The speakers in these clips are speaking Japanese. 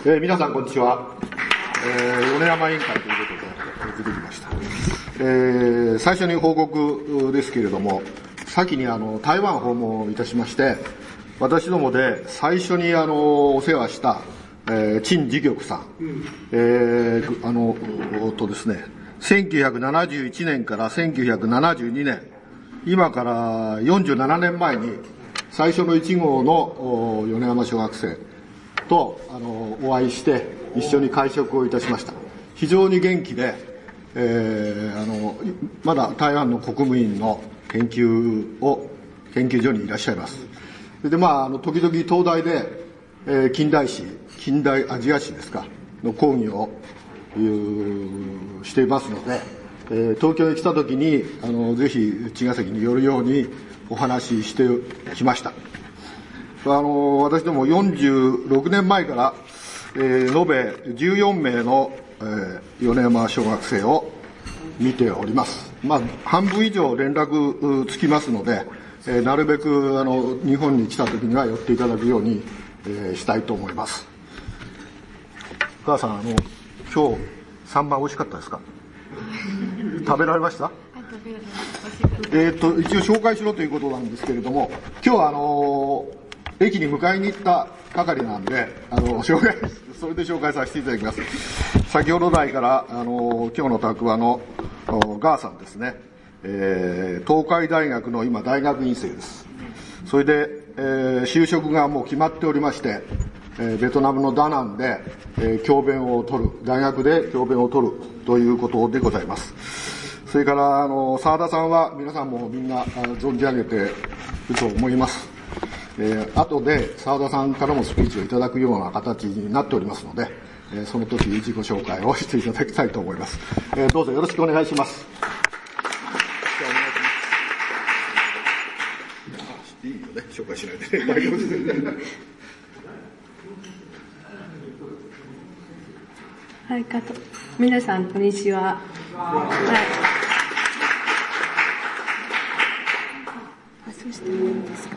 皆さんこんにちは。米山委員会ということで出てきました。最初に報告ですけれども、先に台湾訪問いたしまして、私どもで最初にお世話した陳自玉さん、ですね、1971年から1972年、今から47年前に最初の1号の米山小学生とお会いして一緒に会食をいたしました。非常に元気で、まだ台湾の国務院の研究所にいらっしゃいます。で、時々東大で、近代アジア史ですかの講義をしていますので、東京に来た時にぜひ茅ヶ崎に寄るようにお話ししてきました。私ども46年前から、延べ14名の、米山小学生を見ております。半分以上連絡つきますので、なるべく日本に来た時には寄っていただくように、したいと思います。お母さん、今日サンマ美味しかったですか？食べられました？一応紹介しろということなんですけれども、今日は駅に迎えに行った係なんで、それで紹介させていただきます。先ほど来から、今日の宅話のガーさんですね、東海大学の今大学院生です。それで、就職がもう決まっておりまして、ベトナムのダナンで、大学で教鞭を取るということでございます。それから、澤田さんは皆さんもみんな存じ上げていると思います。後で澤田さんからもスピーチをいただくような形になっておりますので、その時自己紹介をしていただきたいと思います。どうぞよろしくお願いします。いいよね、紹介しないで。大丈夫です。 はい、皆さんこんにちは。そうしてもいいですか？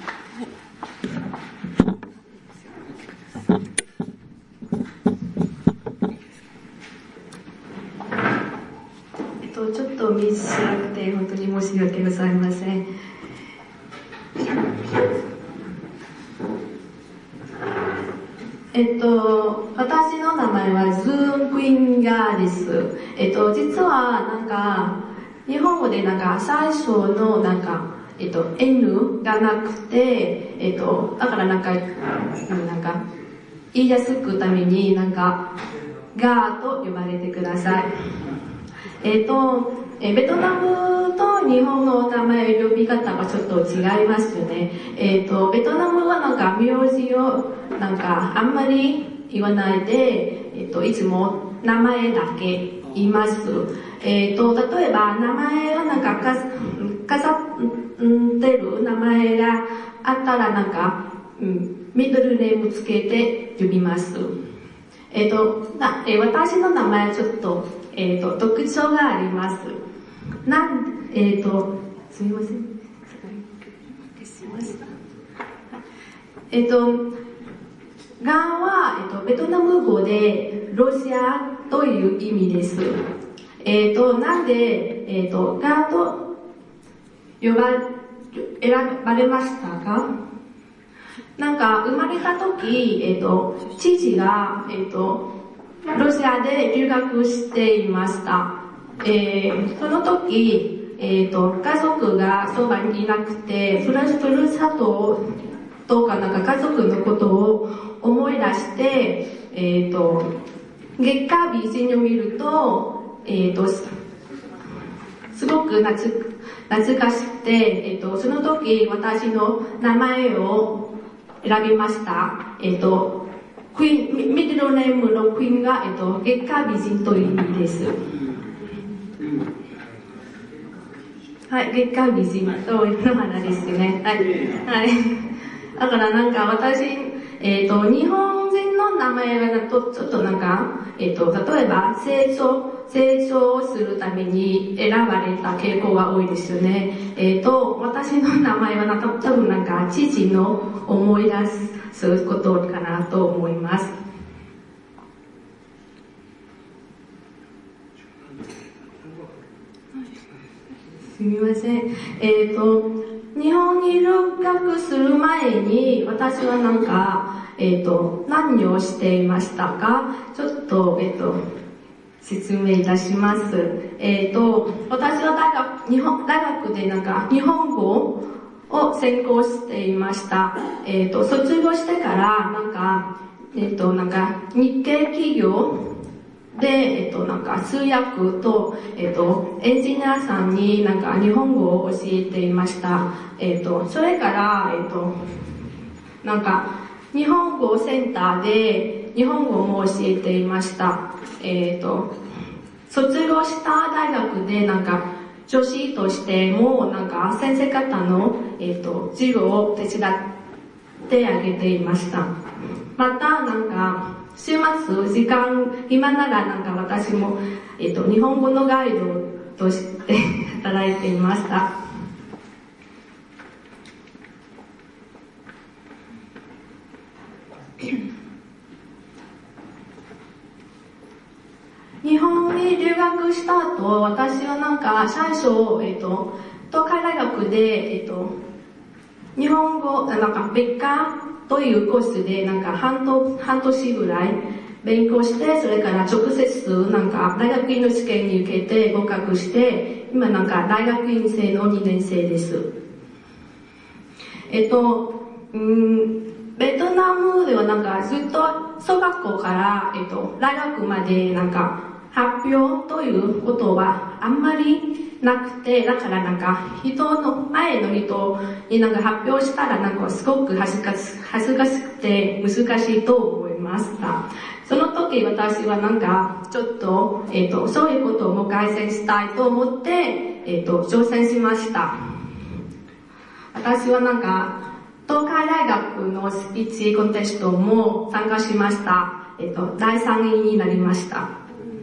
ちょっと見づらくて本当に申し訳ございません。私の名前はズーン・クインガーです。実は日本語で最初のN がなくて、だから言いやすくためにガーと呼ばれてください。ベトナムと日本の名前呼び方がちょっと違いますよね。ベトナムは名字をあんまり言わないで、いつも名前だけ言います。例えば名前を飾ってる名前があったらミドルネームつけて呼びます。私の名前はちょっと特徴があります。すみません。ガーは、ベトナム語でロシアという意味です。なんで、ガーと選ばれましたか？生まれた時、父が、ロシアで留学していました。その時、家族がそばにいなくて、ふるさととか家族のことを思い出して、月下美人を見ると、すごく懐かしくて、その時私の名前を選びました。ミドルネームのクイーンが、月下美人という意味です。はい、月下美人という花ですね。はい。はい。だから私、日本人の名前だとちょっと例えば成長するために選ばれた傾向が多いですよね。私の名前は多分父の思い出すことかなと思います。 みません。日本に留学する前に、私はなんか、何をしていましたか？ちょっと、説明いたします。私は大学でなんか、日本語を専攻していました。卒業してから、なんか、日系企業で、なんか、通訳と、エンジニアさんになんか、日本語を教えていました。それから、なんか、日本語センターで、日本語も教えていました。卒業した大学で、なんか、助手としても、なんか、先生方の、授業を手伝ってあげていました。また、なんか、週末、時間、今ならなんか私も、日本語のガイドとして働いていました。日本に留学した後、私はなんか最初、東海大学で、日本語、なんか別科というコースでなんか半年ぐらい勉強して、それから直接なんか大学院の試験に受けて合格して、今なんか大学院生の2年生です。ベトナムではなんかずっと小学校から、大学までなんか発表ということはあんまりなくて、だからなんか前の人になんか発表したらなんかすごく恥ずかしくて難しいと思いました。その時私はなんかちょっと、そういうことも改善したいと思って、挑戦しました。私はなんか東海大学のスピーチコンテストも参加しました。第3位になりました。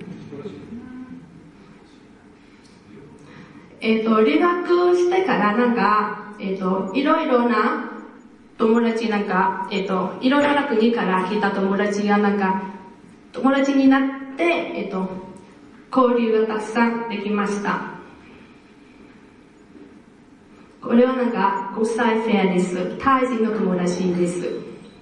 留学してからなんか、いろいろな友達なんか、いろいろな国から来た友達がなんか、友達になって、交流がたくさんできました。これはなんか、国際フェアです。タイ人の友達です。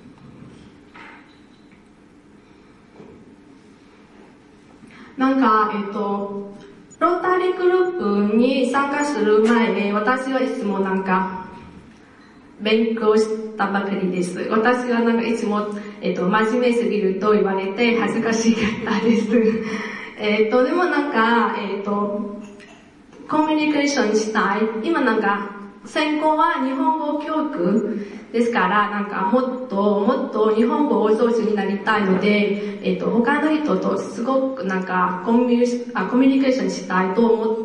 なんか、ロータリーグループに参加する前で、私はいつもなんか、勉強したばかりです。私はなんかいつも、真面目すぎると言われて恥ずかしかったです。でもなんか、コミュニケーションしたい。今なんか、専攻は日本語教育ですから、なんかもっと日本語を上手になりたいので、他の人とすごくなんかコミュニケーションしたいと思って、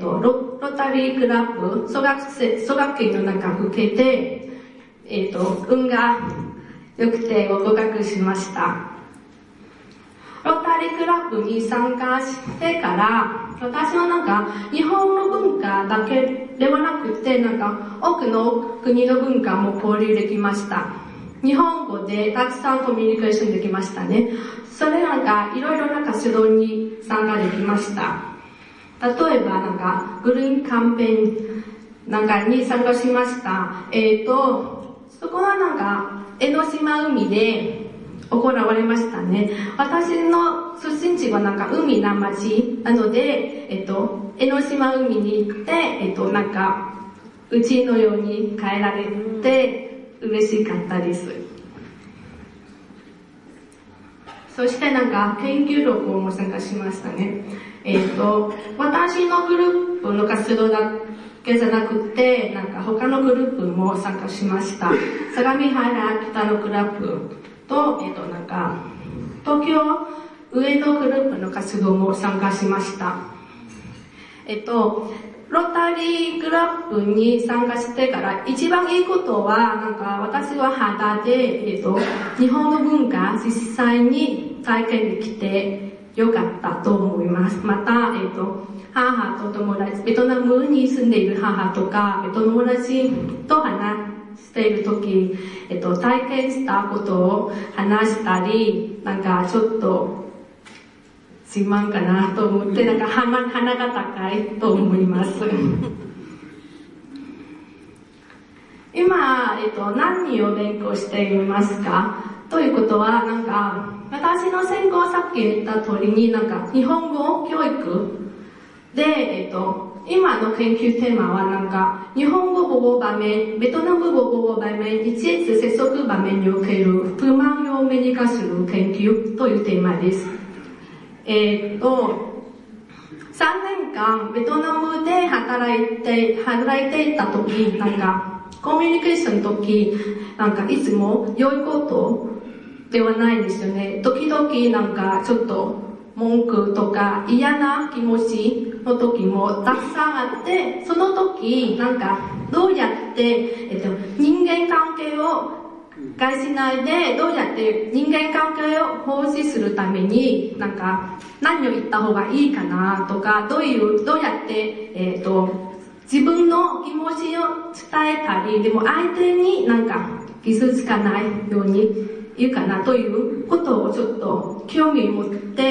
ロータリークラブ、小学期のなんか受けて、運が良くて合格しました。ロータリークラブに参加してから、私はなんか日本の文化だけではなくて、なんか多くの国の文化も交流できました。日本語でたくさんコミュニケーションできましたね。それなんかいろいろな活動に参加できました。例えばなんかグリーンキャンペーンなんかに参加しました。そこはなんか江ノ島海で行われましたね。私の出身地はなんか海な町なので、江ノ島海に行って、なんか、うちのように帰られて嬉しかったです。そしてなんか研究旅行も参加しましたね。私のグループの活動だけじゃなくて、なんか他のグループも参加しました。相模原北のクラブと、なんか、東京上野グループの活動も参加しました。ロータリークラブに参加してから一番いいことは、なんか私は肌で、日本の文化実際に体験できてよかったと思います。また、母と友達、ベトナムに住んでいる母とか、友達と話しているとき、体験したことを話したり、なんかちょっと自慢かなと思って、なんか鼻が高いと思います。今、何を勉強していますかということは、なんか、私の専攻さっき言った通りに、なんか、日本語教育で、今の研究テーマは、なんか、日本語母語場面、ベトナム語母語場面、一越接続場面における不満を明示化する研究というテーマです。3年間、ベトナムで働いていたとき、なんか、コミュニケーションのとき、なんか、いつも良いことではないんですよね。時々、なんか、ちょっと、文句とか嫌な気持ちの時もたくさんあって、その時、なんか、どうやって、人間関係を害しないで、どうやって人間関係を保持するために、なんか、何を言った方がいいかなとか、どうやって、自分の気持ちを伝えたり、でも相手になんか傷つかないように言うかなということをちょっと興味を持って、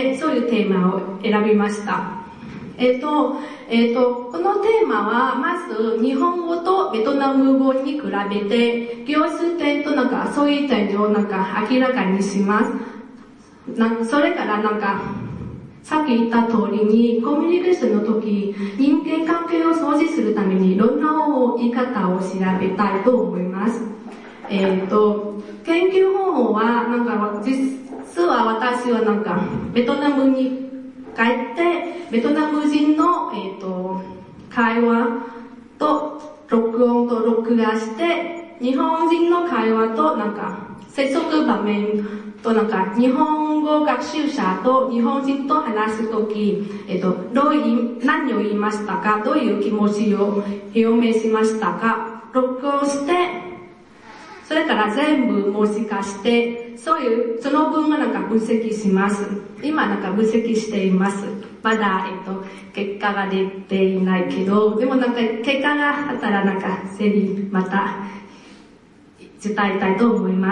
そういうテーマを選びました。このテーマは、まず日本語とベトナム語に比べて、共通点となんかそういう点をなんか明らかにします。それからなんか、さっき言った通りに、コミュニケーションの時、人間関係を掃除するためにいろんな言い方を調べたいと思います。研究方法は、なんか、実は私はなんか、ベトナムに帰って、ベトナム人の、会話と録音と録画して、日本人の会話となんか、接続場面となんか、日本語学習者と日本人と話すとき、何を言いましたか、どういう気持ちを表明しましたか、録音して、それから全部文字化して、その分はなんか分析します。今なんか分析しています。まだ、結果が出ていないけど、でもなんか結果があったらなんか、ぜひまた伝えたいと思います。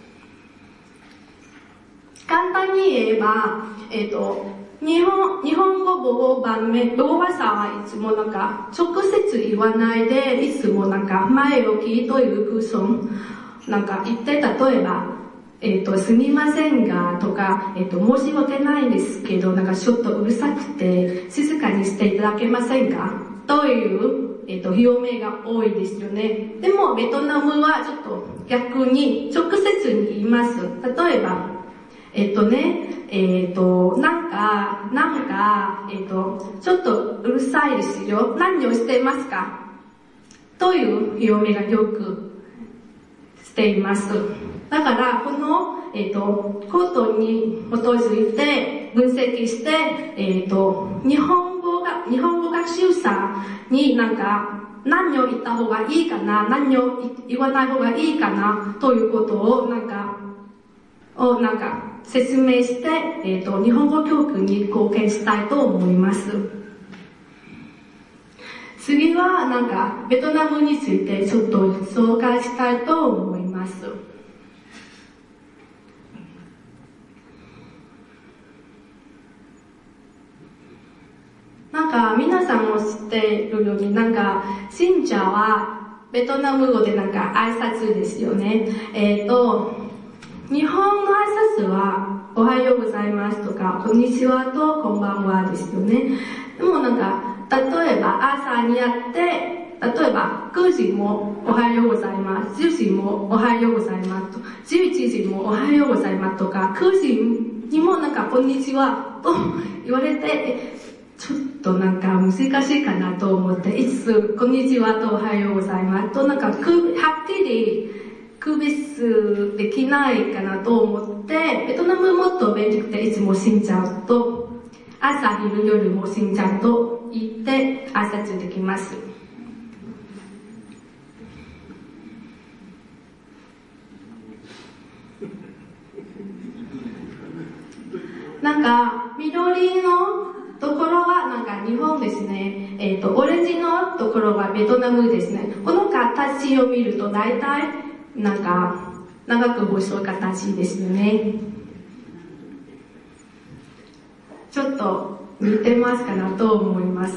簡単に言えば、日本語母語話者はいつもなんか直接言わないで、いつもなんか前置きというクッションなんか言って、例えば、すみませんがとか、申し訳ないんですけど、なんかちょっとうるさくて静かにしていただけませんかという、表明が多いですよね。でもベトナムはちょっと逆に直接に言います。例えば、なんか、ちょっとうるさいですよ。何をしていますかという表明がよくしています。だから、この、ことに基づいて分析して、日本語学習者になんか、何を言った方がいいかな、何を言わない方がいいかな、ということをなんか説明して、日本語教育に貢献したいと思います。次はなんかベトナムについてちょっと紹介したいと思います。なんか皆さんも知っているように、なんかシンチャはベトナム語でなんか挨拶ですよね。日本の挨拶はおはようございますとか、こんにちはとこんばんはですよね。でもなんか、例えば朝にやって、例えば9時もおはようございます、10時もおはようございますと、11時もおはようございますとか、9時にもなんかこんにちはと言われて、ちょっとなんか難しいかなと思って、いつこんにちはとおはようございますとなんかはっきり区別できないかなと思って、ベトナムもっと便利くていつもしんちゃんと朝昼夜もしんちゃんと言って挨拶できます。なんか緑のところはなんか日本ですね。オレンジのところはベトナムですね。この形を見ると大体なんか長く細い形ですよね。 ちょっと似てますかなと思います。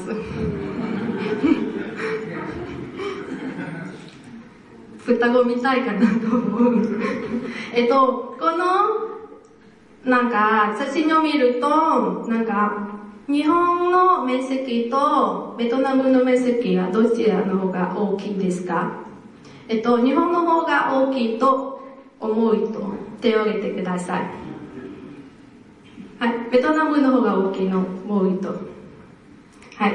双子みたいかなと思う。この、なんか、写真を見ると、なんか、日本の面積とベトナムの面積はどちらの方が大きいですか？日本の方が大きいと思う人、手を挙げてください。はい、ベトナムの方が大きいの思う人。はい。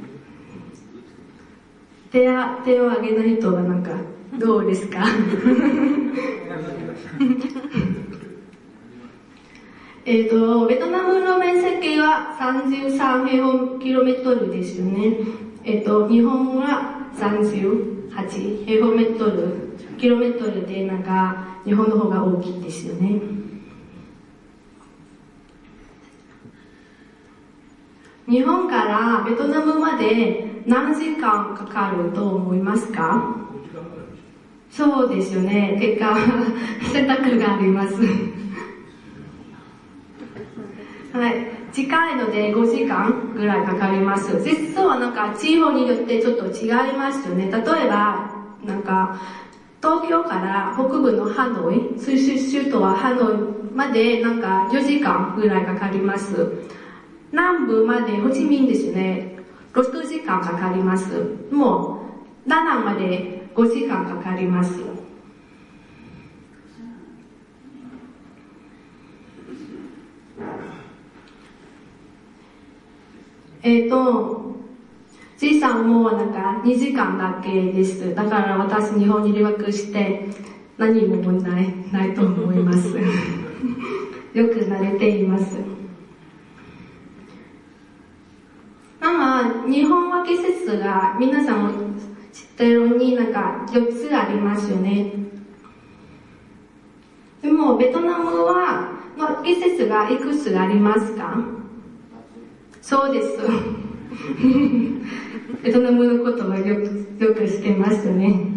手を挙げない人はなんか、どうですか？ベトナムの面積は33平方キロメートルですよね。日本は38平方キロメートルで、なんか、日本の方が大きいですよね。日本からベトナムまで何時間かかると思いますか？そうですよね。結果、選択があります。はい。近いので5時間ぐらいかかります。実はなんか地方によってちょっと違いますよね。例えば、なんか、東京から北部のハノイ、首都はハノイまでなんか4時間ぐらいかかります。南部までホチミンですね。6時間かかります。もう、ダナンまで5時間かかります。G さんもなんか2時間だけです。だから私日本に留学して何も問題ないと思います。よく慣れています。日本は季節が皆さんも知ってるようになんか4つありますよね。でもベトナムは季節がいくつありますか？そうです。ベトナムのことはよく知ってますね。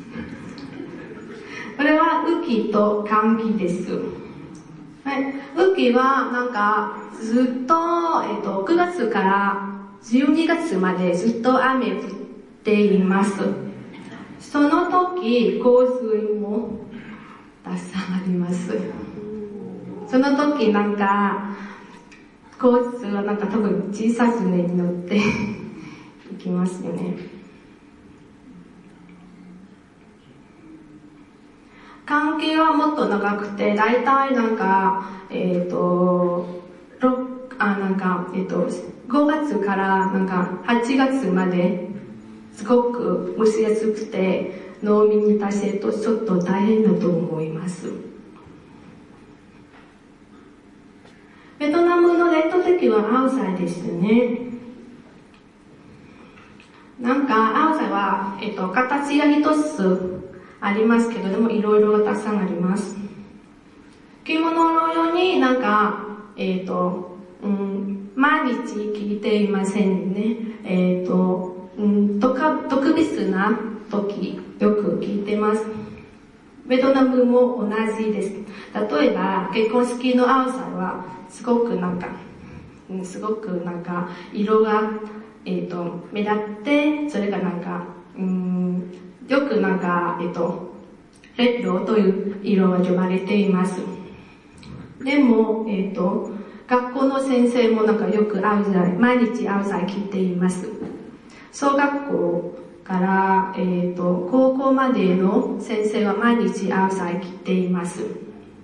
これは雨季と乾季です。はい、雨季はなんかずっと、9月から12月までずっと雨降っています。その時、洪水もたくさんあります。その時なんか、交通はなんか多分小さい船に乗って行きますよね。関係はもっと長くて、だいたいなんか、5月からなんか8月まですごく蒸し暑くて、農民に対してちょっと大変だと思います。ベトナムの伝統的はアオサイですよね。なんかアオサイは、形が一つありますけど、でもいろいろたくさんあります。着物のようになんか、毎日着ていませんね。特別な時、よく着てます。ベトナムも同じです。例えば、結婚式のアオサイは、すごくなんか、色が、目立って、それがなんか、よくなんか、レッドという色が呼ばれています。でも、学校の先生もなんかよく毎日アオサイ着ています。小学校から、高校までの先生は毎日アオサイ着ています。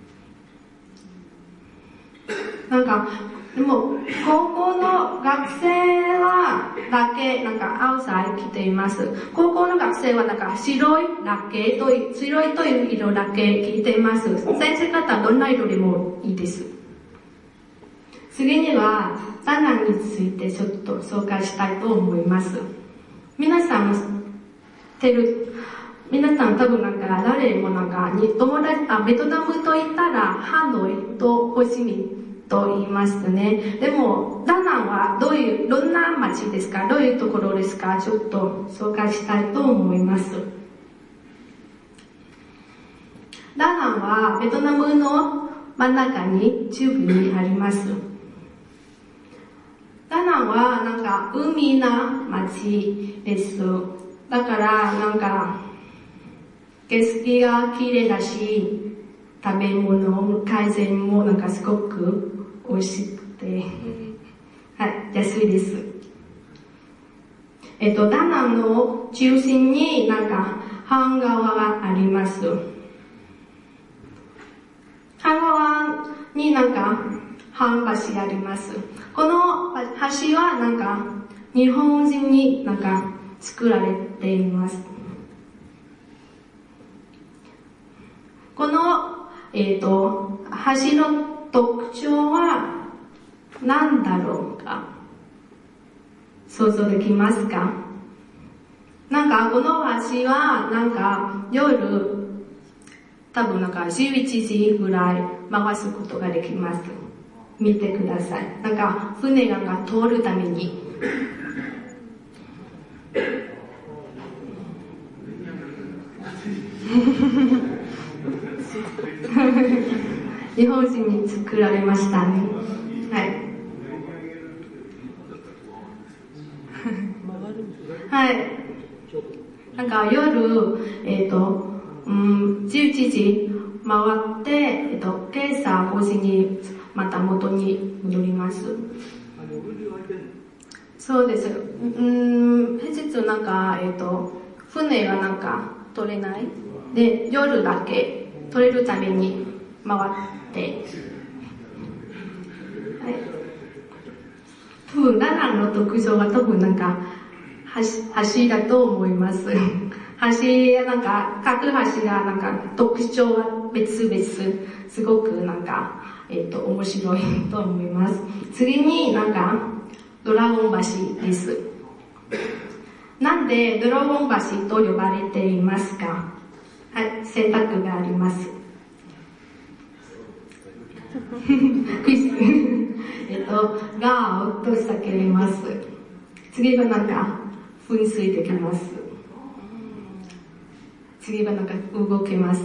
なんか、でも、高校の学生はだけ、なんか、アオサイ着ています。高校の学生はなんか、白いという色だけ着ています。先生方、どんな色でもいいです。次には、ダナンについてちょっと紹介したいと思います。皆さん多分なんか、誰もなんか、ベトナムと言ったら、ハノイとホチミンと言いますね。でも、ダナンはどんな街ですか？どういうところですか？ちょっと紹介したいと思います。ダナンはベトナムの真ん中に中部にあります。 ダナンはなんか海な町です。だからなんか景色が綺麗だし、食べ物、海鮮もなんかすごく美味しくて、はい、安いです。ダナンの中心になんか半川があります。半川になんか半橋があります。この橋はなんか日本人になんか作られています。この、橋の特徴は何だろうか想像できますか？なんかこの橋はなんか夜多分なんか11時ぐらい回すことができます。見てください。なんか船が通るために日本人に作られましたね。はい。はい。なんか夜、11時回って、今朝5時にまた元に戻ります。そうです。平日なんか、船がなんか取れない。で、夜だけ取れるために回って、はい。多分、ダナンの特徴は多分なんか、橋だと思います。橋、なんか、各橋がなんか特徴は別々、すごくなんか、面白いと思います。次になんか、ドラゴン橋です。なんでドラゴン橋と呼ばれていますか？はい、選択があります。クイズ。ガーと叫びます。次はなんか、噴水できます。次はなんか動けます。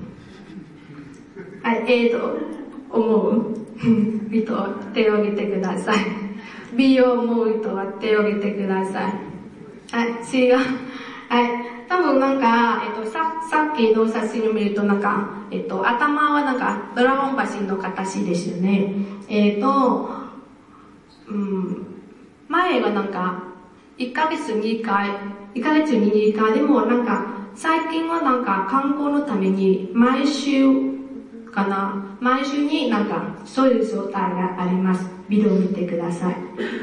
はい、思う人は手を挙げてください。B を思う人は手を挙げてください。はい、C が、はい、多分なんか、さっきの写真を見るとなんか、頭はなんかドラゴン橋の形ですよね。前はなんか、1ヶ月に2回でもなんか、最近はなんか観光のために毎週になんかそういう状態があります。ビデオを見てください。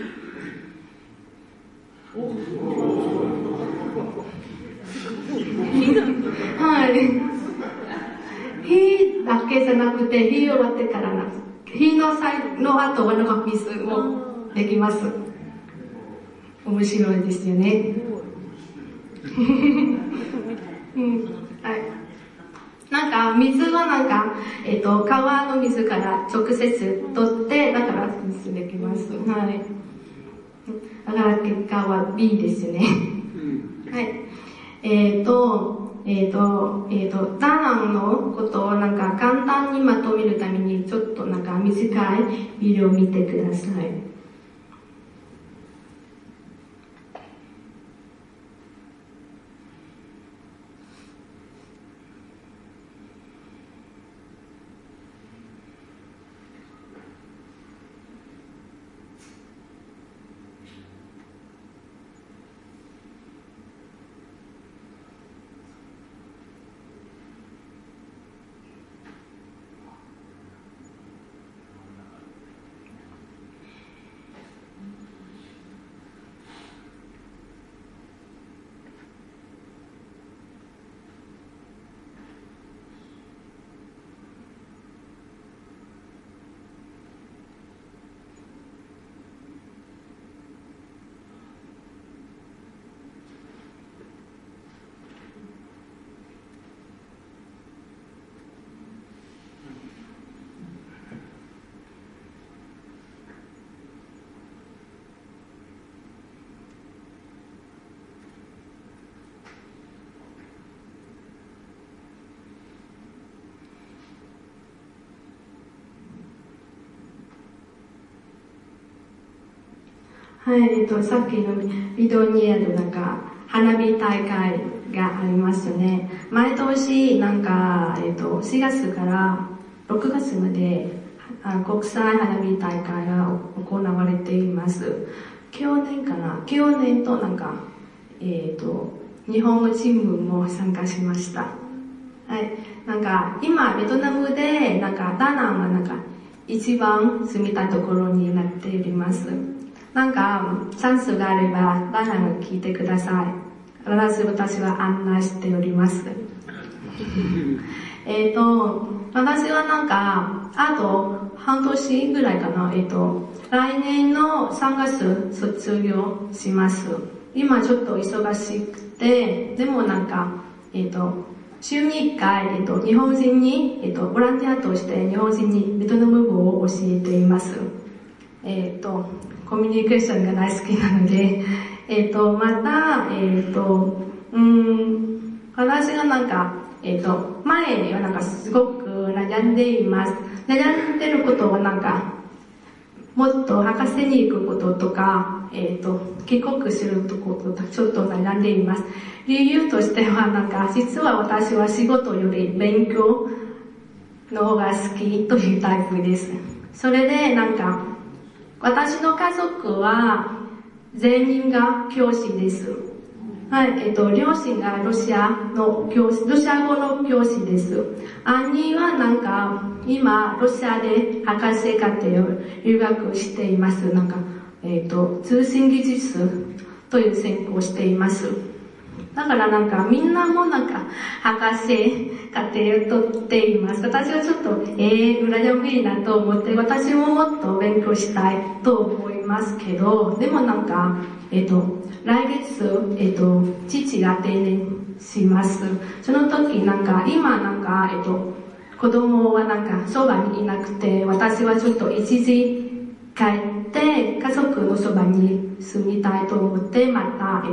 はい。火だけじゃなくて、火終わってからなんです。火の後はなんか水もできます。面白いですよね。はい。なんか水はなんか、川の水から直接取って、だから水できます。はい。だから結果は B ですよね。はい。ダナンのことをなんか簡単にまとめるためにちょっとなんか短いビデオを見てください。 はい、さっきのビデオにあるなんか、花火大会がありますね。毎年なんか、4月から6月まで国際花火大会が行われています。去年となんか、日本のチームも参加しました。はい。なんか、今、ベトナムで、なんか、ダナンはなんか、一番住みたいところになっております。なんか、チャンスがあれば、ダナンを聞いてください。必ず私は案内しております。私はなんか、あと、半年ぐらいかな、来年の3月卒業します。今ちょっと忙しくて、でもなんか、週に1回、日本人に、ボランティアとして日本人にベトナム語を教えています。コミュニケーションが大好きなので、また、私がなんか、前にはなんかすごく悩んでいます。悩んでることはなんか、もっと博士に行くこととか、帰国することとちょっと悩んでいます。理由としてはなんか、実は私は仕事より勉強の方が好きというタイプです。それでなんか、私の家族は全員が教師です。はい、両親がロシア語の教師です。兄はなんか、今、ロシアで博士課程を留学しています。なんか、通信技術という専攻をしています。だからなんか、みんなもなんか、博士課程を取っています。私はちょっと、羨ましいなと思って、私ももっと勉強したいと思いますけど、でもなんか、来月、父が定年します。その時なんか、今なんか、子供はなんか、そばにいなくて、私はちょっと一時帰って、家族のそばに住みたいと思って、また、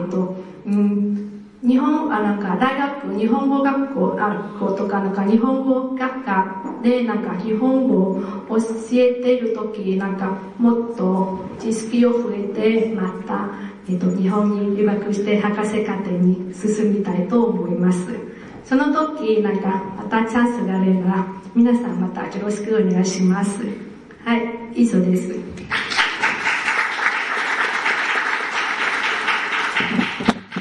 なんか大学、日本語学校とか、なんか日本語学科で、なんか日本語を教えているとき、なんかもっと知識を増えて、また、日本に留学して博士課程に進みたいと思います。その時、なんか、またチャンスがあれば、皆さんまたよろしくお願いします。はい、以上です。